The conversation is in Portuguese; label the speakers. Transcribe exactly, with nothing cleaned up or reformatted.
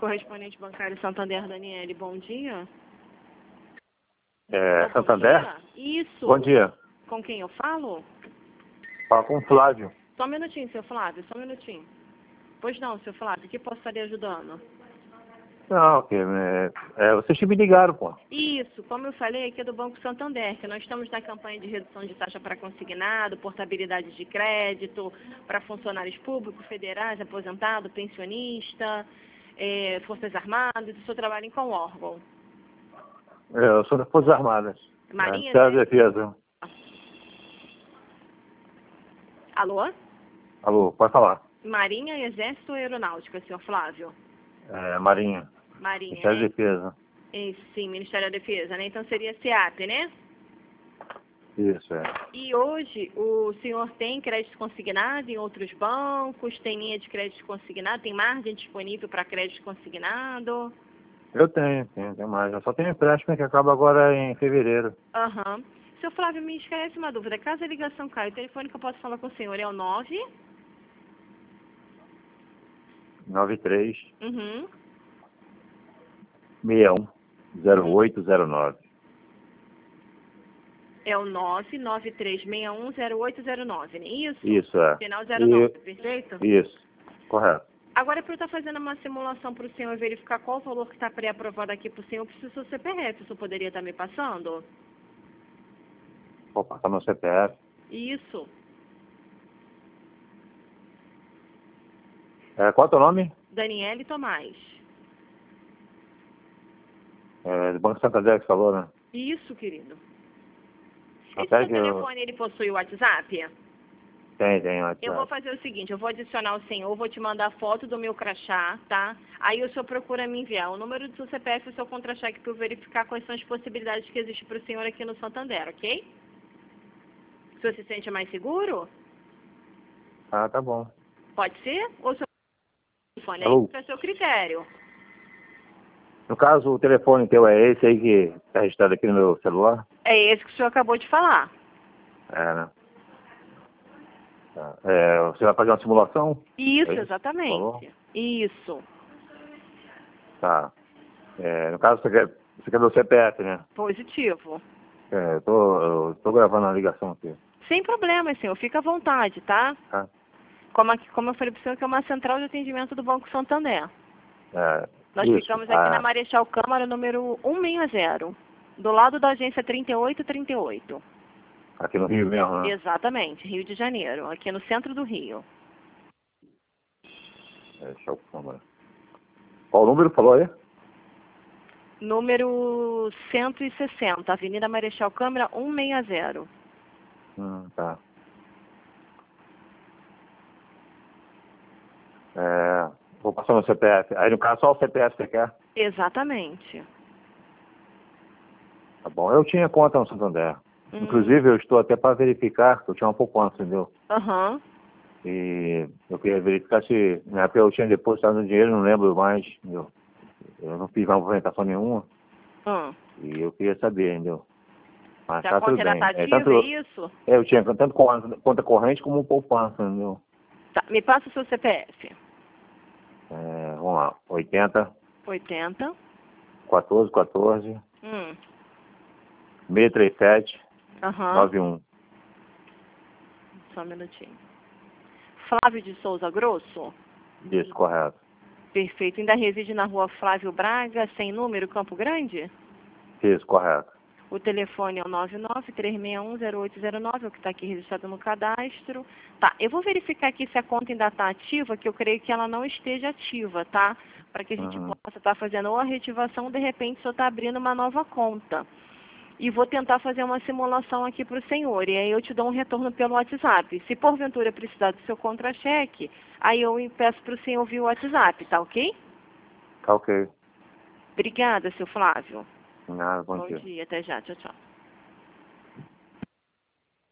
Speaker 1: correspondente bancário Santander, Daniele, bom dia.
Speaker 2: É,
Speaker 1: Bom
Speaker 2: Santander?
Speaker 1: dia. Isso.
Speaker 2: Bom dia.
Speaker 1: Com quem eu falo?
Speaker 2: Fala com o Flávio.
Speaker 1: Só um minutinho, seu Flávio, só um minutinho. Pois não, seu Flávio, que posso estar lhe ajudando?
Speaker 2: Não, ok. É, é, vocês que me ligaram, pô.
Speaker 1: Isso, como eu falei, aqui é do Banco Santander, que nós estamos na campanha de redução de taxa para consignado, portabilidade de crédito, para funcionários públicos, federais, aposentado, pensionista, é, Forças Armadas, o senhor trabalha em qual órgão?
Speaker 2: É, eu sou das Forças Armadas.
Speaker 1: Marinha,
Speaker 2: É,
Speaker 1: né?
Speaker 2: Defesa.
Speaker 1: Alô?
Speaker 2: Alô, pode falar.
Speaker 1: Marinha, Exército ou Aeronáutica, senhor Flávio?
Speaker 2: É, Marinha.
Speaker 1: Marinha,
Speaker 2: Ministério
Speaker 1: né?
Speaker 2: da Defesa.
Speaker 1: É, sim, Ministério da Defesa, né? Então seria SEAP, né?
Speaker 2: Isso, é.
Speaker 1: E hoje o senhor tem crédito consignado em outros bancos? Tem linha de crédito consignado? Tem margem disponível para crédito consignado?
Speaker 2: Eu tenho, tenho, tenho mais. Eu só tenho empréstimo que acaba agora em fevereiro.
Speaker 1: Aham. Seu Flávio, me esclarece uma dúvida. Caso a ligação caia, o telefone que eu posso falar com o senhor é o nove?
Speaker 2: nove três
Speaker 1: Uhum.
Speaker 2: seis um zero oito zero nove.
Speaker 1: É o nove nove três seis um zero oito zero nove, não é isso?
Speaker 2: Isso, é.
Speaker 1: Final zero nove,
Speaker 2: E-
Speaker 1: perfeito?
Speaker 2: Isso, correto.
Speaker 1: Agora, para eu estar fazendo uma simulação para o senhor verificar qual o valor que está pré-aprovado aqui para o senhor, eu preciso do seu C P F. O senhor poderia estar me passando?
Speaker 2: Vou passar meu C P F.
Speaker 1: Isso.
Speaker 2: É, qual é o teu nome?
Speaker 1: Daniele Tomás.
Speaker 2: É, do Banco Santander que falou, né?
Speaker 1: Isso, querido.
Speaker 2: Não
Speaker 1: Esse
Speaker 2: quero
Speaker 1: seu
Speaker 2: que eu...
Speaker 1: telefone, ele possui o WhatsApp?
Speaker 2: Tem, tem,
Speaker 1: Eu vou
Speaker 2: WhatsApp.
Speaker 1: fazer o seguinte, eu vou adicionar o senhor, vou te mandar foto do meu crachá, tá? Aí o senhor procura me enviar o número do seu C P F e o seu contra-cheque para eu verificar quais são as possibilidades que existem para o senhor aqui no Santander, ok? O senhor se sente mais seguro?
Speaker 2: Ah, tá bom.
Speaker 1: Pode ser? Ou o seu telefone? É
Speaker 2: Alô?
Speaker 1: isso que é seu critério.
Speaker 2: No caso, o telefone teu é esse aí que está registrado aqui no meu celular?
Speaker 1: É esse que o senhor acabou de falar.
Speaker 2: É, né? Tá. É, você vai fazer uma simulação?
Speaker 1: Isso,
Speaker 2: É isso? Falou?
Speaker 1: exatamente. Isso.
Speaker 2: Tá. É, no caso, você quer, você quer meu C P F, né?
Speaker 1: Positivo.
Speaker 2: É, eu tô, eu tô gravando a ligação aqui.
Speaker 1: Sem problema, senhor. Fica à vontade, tá?
Speaker 2: Tá?
Speaker 1: Como, aqui, como eu falei para o senhor, que é uma central de atendimento do Banco Santander.
Speaker 2: É,
Speaker 1: Nós
Speaker 2: isso.
Speaker 1: ficamos aqui na
Speaker 2: Ah,
Speaker 1: Marechal Câmara, número cento e sessenta, do lado da agência trinta e oito trinta e oito.
Speaker 2: aqui no Rio mesmo, né?
Speaker 1: Exatamente, Rio de Janeiro, aqui no centro do Rio.
Speaker 2: É, deixa eu... Qual o número falou aí?
Speaker 1: Número cento e sessenta, Avenida Marechal Câmara, cento e sessenta.
Speaker 2: Hum, tá. É, vou passar meu C P F. Aí, no caso, só o C P F você quer?
Speaker 1: Exatamente.
Speaker 2: Tá bom. Eu tinha conta no Santander.
Speaker 1: Hum.
Speaker 2: Inclusive, eu estou até para verificar, que eu tinha uma poupança, entendeu?
Speaker 1: Aham.
Speaker 2: E eu queria verificar se, na época eu tinha depositado no dinheiro, não lembro mais, entendeu? Eu não fiz mais movimentação nenhuma,
Speaker 1: Hum.
Speaker 2: e eu queria saber, entendeu? Mas
Speaker 1: Se a
Speaker 2: tá
Speaker 1: conta
Speaker 2: tudo
Speaker 1: ainda
Speaker 2: bem.
Speaker 1: está
Speaker 2: É,
Speaker 1: ativa,
Speaker 2: tanto,
Speaker 1: é isso?
Speaker 2: é, eu tinha tanto conta, conta corrente como poupança, entendeu?
Speaker 1: Tá, me passa o seu C P F.
Speaker 2: É, vamos lá, oitenta,
Speaker 1: oitenta.
Speaker 2: quatorze, quatorze,
Speaker 1: Hum.
Speaker 2: seiscentos e trinta e sete,
Speaker 1: Aham.
Speaker 2: noventa e um.
Speaker 1: Só um minutinho. Flávio de Souza Grosso?
Speaker 2: Isso, correto.
Speaker 1: Perfeito. Ainda reside na rua Flávio Braga, sem número, Campo Grande?
Speaker 2: Isso, correto.
Speaker 1: O telefone é o nove nove três seis um zero oito zero nove, é o que está aqui registrado no cadastro. Tá, eu vou verificar aqui se a conta ainda está ativa, que eu creio que ela não esteja ativa, tá? Para que a gente
Speaker 2: Uhum.
Speaker 1: possa estar fazendo ou a reativação, de repente, o senhor está abrindo uma nova conta. E vou tentar fazer uma simulação aqui para o senhor, e aí eu te dou um retorno pelo WhatsApp. Se porventura precisar do seu contra-cheque, aí eu peço para o senhor via o WhatsApp, tá ok?
Speaker 2: Tá ok.
Speaker 1: Obrigada, seu Flávio.
Speaker 2: Nada, bom
Speaker 1: Bom
Speaker 2: dia.
Speaker 1: dia, até já, tchau, tchau.